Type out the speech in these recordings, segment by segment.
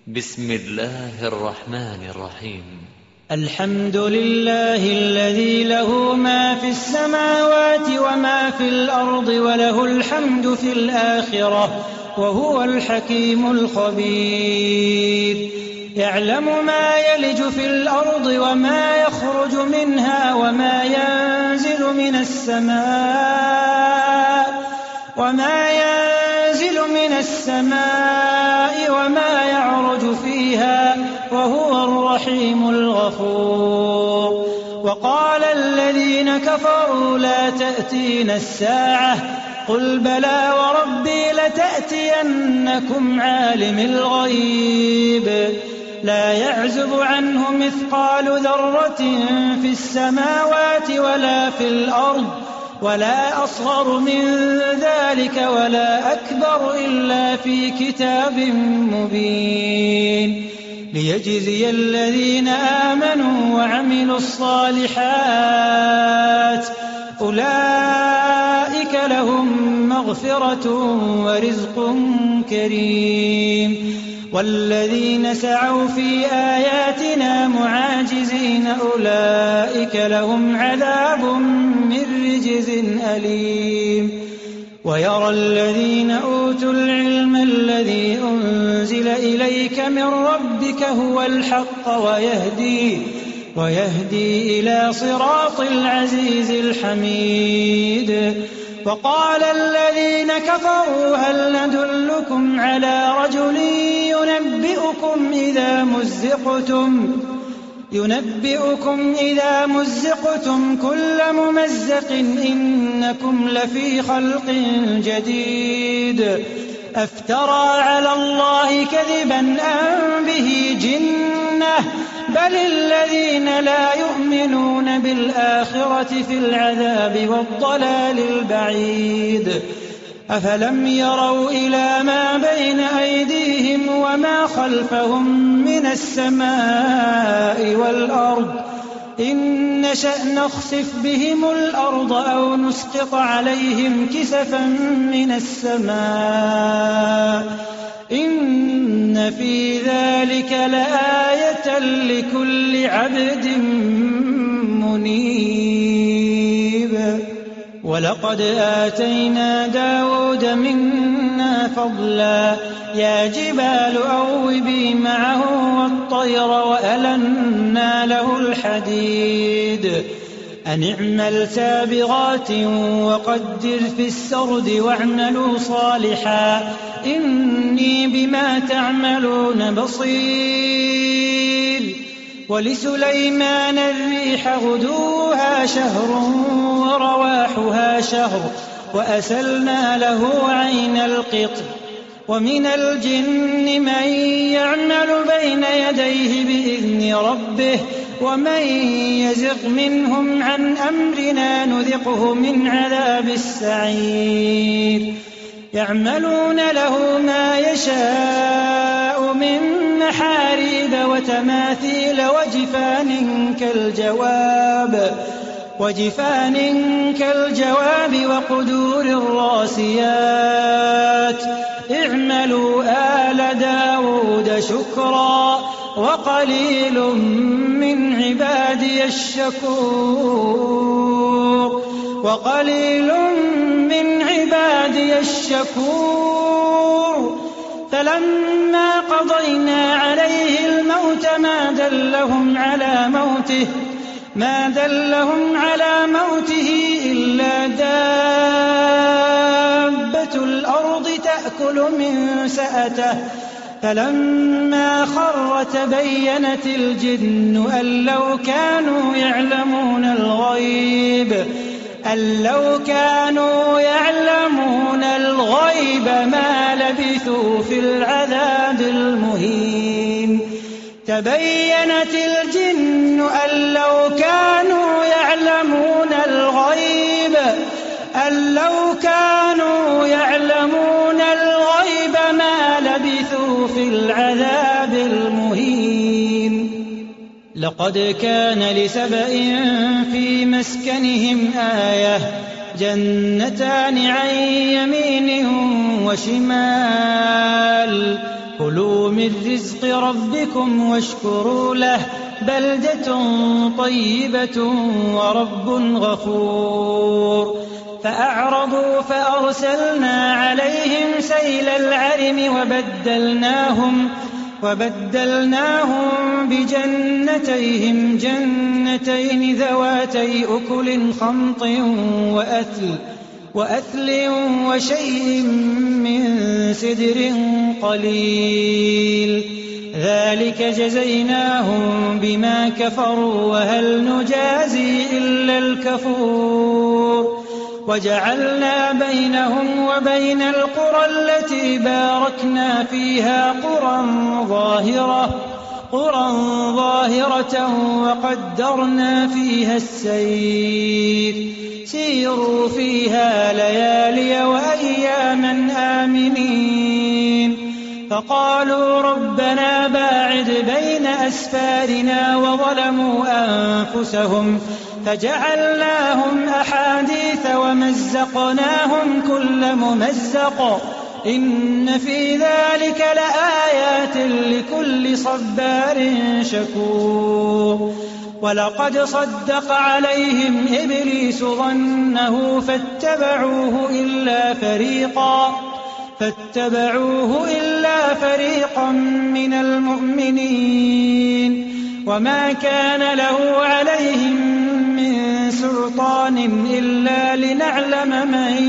بسم الله الرحمن الرحيم. الحمد لله الذي له ما في السماوات وما في الأرض وله الحمد في الآخرة وهو الحكيم الخبير. يعلم ما يلج في الأرض وما يخرج منها وما ينزل من السماء وما يعرج فيها وهو الرحيم الغفور. وقال الذين كفروا لا تأتينا الساعة قل بلى وربي لتأتينكم عالم الغيب لا يعزب عنه مثقال ذرة في السماوات ولا في الأرض ولا أصغر من ذلك ولا أكبر إلا في كتاب مبين ليجزي الذين آمنوا وعملوا الصالحات أولئك لهم مغفرة ورزق كريم. والذين سعوا في آياتنا معاجزين أولئك لهم عذاب من رجز أليم. ويرى الذين أوتوا العلم الذي أنزل إليك من ربك هو الحق ويهدي إلى صراط العزيز الحميد. وقال الذين كفروا هل ندلكم على رجل ينبئكم إذا مزقتم كل ممزق إنكم لفي خلق جديد أفترى على الله كذبا أم به جنة بل الذين لا يؤمنون بالآخرة في العذاب والضلال البعيد. أفلم يروا إلى ما بين أيديهم وما خلفهم من السماء والأرض إن نشأ نخسف بهم الأرض أو نسقط عليهم كسفا من السماء إن في ذلك لآية لكل عبد منيب. ولقد آتينا داود منا فضلا يا جبال أوبي معه والطير وألنا له الحديد أن اعمل سابغات وقدر في السرد واعملوا صالحا إني بما تعملون بصير. ولسليمان الريح غدوها شهر ورواحها شهر وأسلنا له عين القطر. ومن الجن من يعمل بين يديه بإذن ربه ومن يزغ منهم عن أمرنا نذقه من عذاب السعير. يعملون له ما يشاء من محاريب وتماثيل وجفان كالجواب وقدور الراسيات. اعملوا آل داود شكرا وقليل من عبادي الشكور. فلما قضينا عليه الموت ما دلهم على موته إلا دابة الأرض تأكل من سأته. فلما خر تبينت الجن أن لو كانوا يعلمون الغيب ما لبثوا في العذاب المهين. تبينت الجن أن لو كانوا يعلمون الغيب ما لبثوا في العذاب المهين. لقد كان لسبإ في مسكنهم آية جنتان عن يمين وشمال كلوا من رزق ربكم واشكروا له بلدة طيبة ورب غفور فأعرضوا فأرسلنا عليهم سيل العرم وبدلناهم بجنتيهم جنتين ذواتي أكل خمط وأثل وشيء من سدر قليل ذلك جزيناهم بما كفروا وهل نجازي إلا الكفور وجعلنا بينهم وبين القرى التي باركنا فيها قرى ظاهرة وقدرنا فيها السير سيروا فيها ليالي وأياما آمنين فقالوا ربنا باعد بين أسفارنا وظلموا أنفسهم فجعلناهم أحاديث ومزقناهم كل ممزق إن في ذلك لآيات لكل صبار شكور ولقد صدق عليهم إبليس ظنه فاتبعوه إلا فريقا من المؤمنين وما كان له عليهم من سلطان إلا لنعلم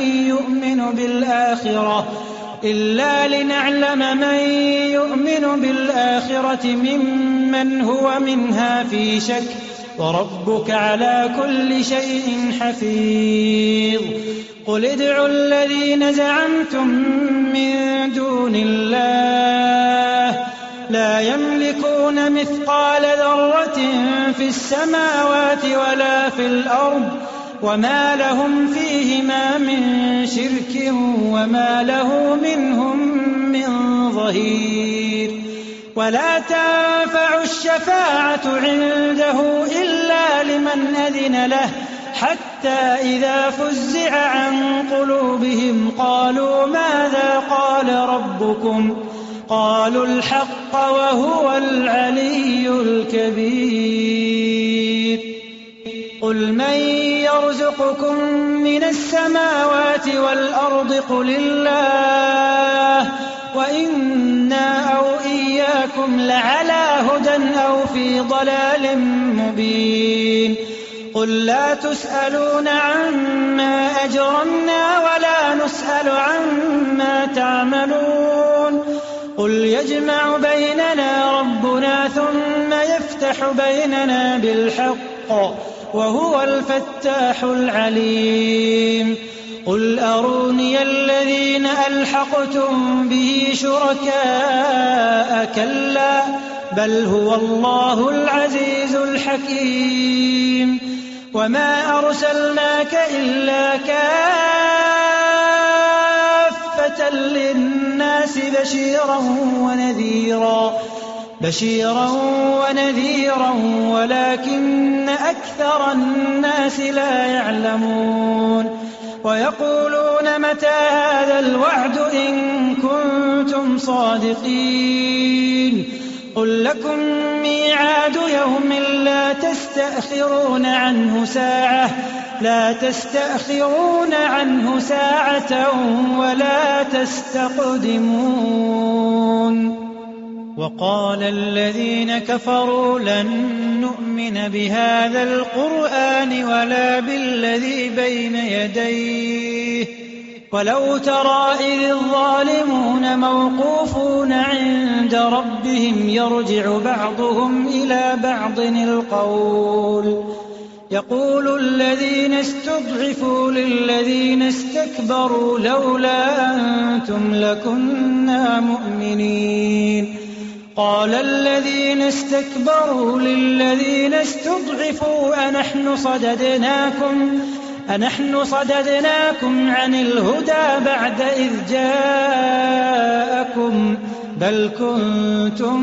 من يؤمن بالآخرة ممن هو منها في شك وربك على كل شيء حفيظ قل ادعوا الذين زعمتم من دون الله لا يملكون مثقال ذرة في السماوات ولا في الأرض وما لهم فيهما من شرك وما له منهم من ظهير ولا تنفع الشفاعة عنده إلا لمن أذن له حتى إذا فزع عن قلوبهم قالوا ماذا قال ربكم قالوا الحق وهو العلي الكبير قل من يرزقكم من السماوات والأرض قل الله وإنا أو إياكم لعلى هدى أو في ضلال مبين قل لا تسألون عما أجرمنا ولا نسأل عما تعملون قل يجمع بيننا ربنا ثم يفتح بيننا بالحق وهو الفتاح العليم قل أروني الذين ألحقتم به شركاء كلا بل هو الله العزيز الحكيم وما أرسلناك إلا كافة للناس بشيرا ونذيرا ولكن أكثر الناس لا يعلمون ويقولون متى هذا الوعد إن كنتم صادقين قل لكم ميعاد يوم لا تستأخرون عنه ساعة ولا تستقدمون وقال الذين كفروا لن نؤمن بهذا القرآن ولا بالذي بين يديه ولو ترى إذ الظالمون موقوفون عند ربهم يرجع بعضهم إلى بعض القول يقول الذين استضعفوا للذين استكبروا لولا أنتم لكنا مؤمنين قال الذين استكبروا للذين استضعفوا أنحن صددناكم عن الهدى بعد إذ جاءكم بل كنتم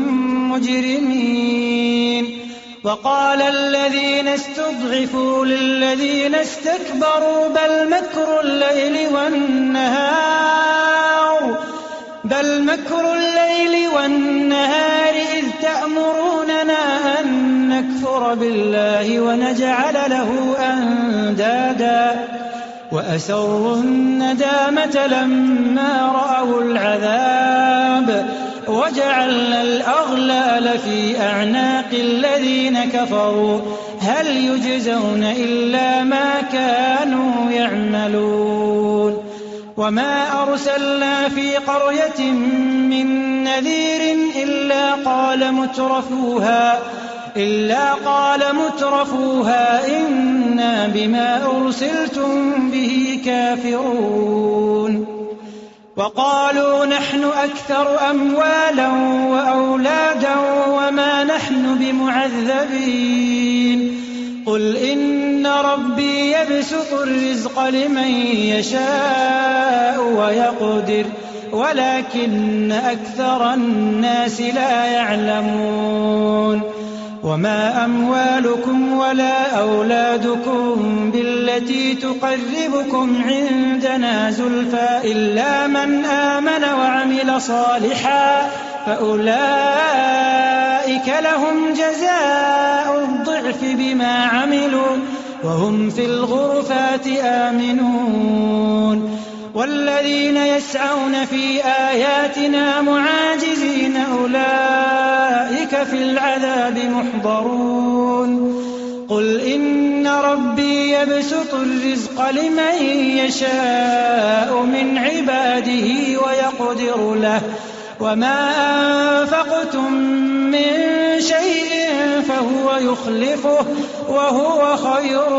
مجرمين وقال الذين استضعفوا للذين استكبروا بل مكر الليل والنهار بل مكر الليل والنهار إذ تأمروننا أن نكفر بالله ونجعل له أندادا وأسروا الندامة لما رأوا العذاب وجعلنا الأغلال في أعناق الذين كفروا هل يجزون إلا ما كانوا يعملون وما أرسلنا في قرية من نذير إلا قال مترفوها إنا بما أرسلتم به كافرون وقالوا نحن أكثر أموالا وأولادا وما نحن بمعذبين قل إن ربي يبسط الرزق لمن يشاء ويقدر ولكن أكثر الناس لا يعلمون وما أموالكم ولا أولادكم بالتي تقربكم عندنا زلفى إلا من آمن وعمل صالحا فأولئك لهم جزاء الضعف بما عملوا وهم في الغرفات آمنون والذين يسعون في آياتنا معاجزين أولئك في العذاب محضرون قل إن ربي يبسط الرزق لمن يشاء من عباده ويقدر له وما أنفقتم من شيء فهو يخلفه وهو خير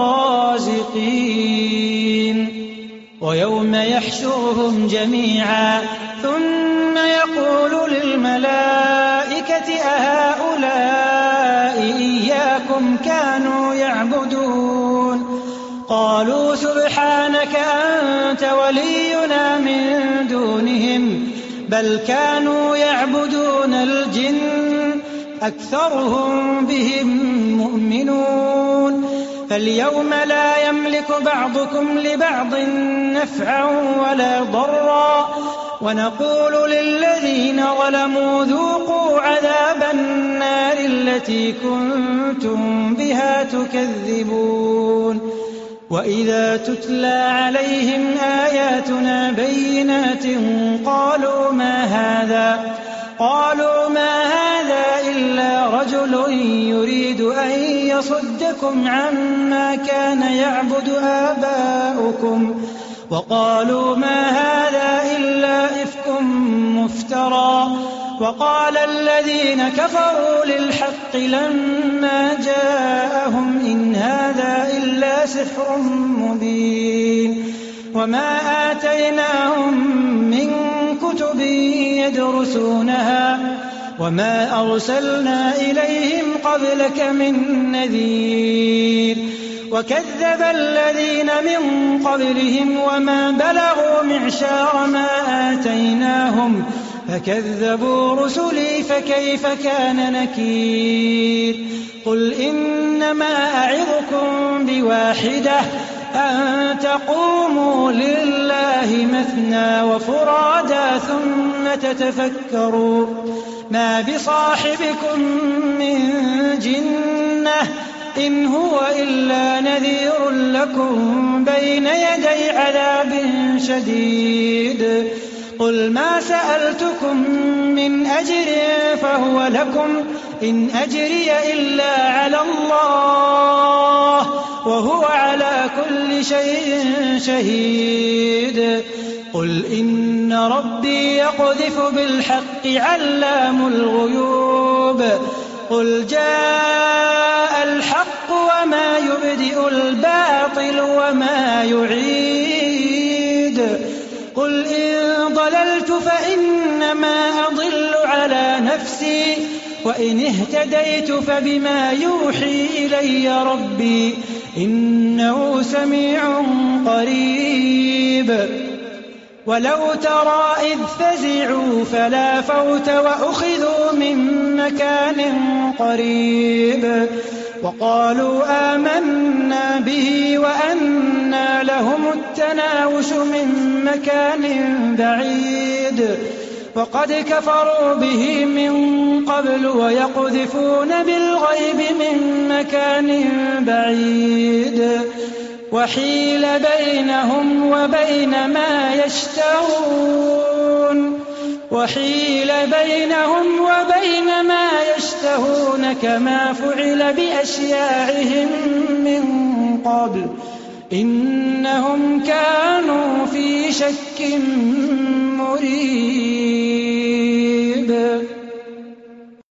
الرازقين ويوم يحشرهم جميعا ثم يقول للملائكة أهؤلاء إياكم كانوا يعبدون قالوا سبحانك أنت ولينا من دونهم بل كانوا يعبدون الجن أكثرهم بهم مؤمنون فاليوم لا يملك بعضكم لبعض نفعا ولا ضرا ونقول للذين ظلموا ذوقوا عذاب النار التي كنتم بها تكذبون وإذا تتلى عليهم آياتنا بينات قالوا ما هذا إلا رجل يريد أن يصدكم عما كان يعبد آباؤكم وقالوا ما هذا إلا إفك مفترى وقال الذين كفروا للحق لما جاءهم إن هذا إلا سحر مبين وما آتيناهم من كتب يدرسونها وما أرسلنا إليهم قبلك من نذير وكذب الذين من قبلهم وما بلغوا معشار ما آتيناهم فكذبوا رسلي فكيف كان نكير قل إنما أعظكم بواحدة أن تقوموا لله مثنى وفرادا ثم تتفكروا ما بصاحبكم من جنة إن هو إلا نذير لكم بين يدي عذاب شديد قل ما سألتكم من أجر فهو لكم إن أجري إلا على الله وهو على كل شيء شهيد قل إن ربي يقذف بالحق علام الغيوب قل جاء الحق وما يبدئ الباطل وما يعيد قل إن ضللت فإنما أضل على نفسي وإن اهتديت فبما يوحي إلي ربي إنه سميع قريب ولو ترى إذ فزعوا فلا فوت وأخذوا من مكان قريب وقالوا آمنا به وأنى لهم التناوش من مكان بعيد وقد كفروا به من قبل ويقذفون بالغيب من مكان بعيد وحيل بينهم وبين ما يشتهون كما فعل بأشياعهم من قبل إنهم كانوا في شك مريب.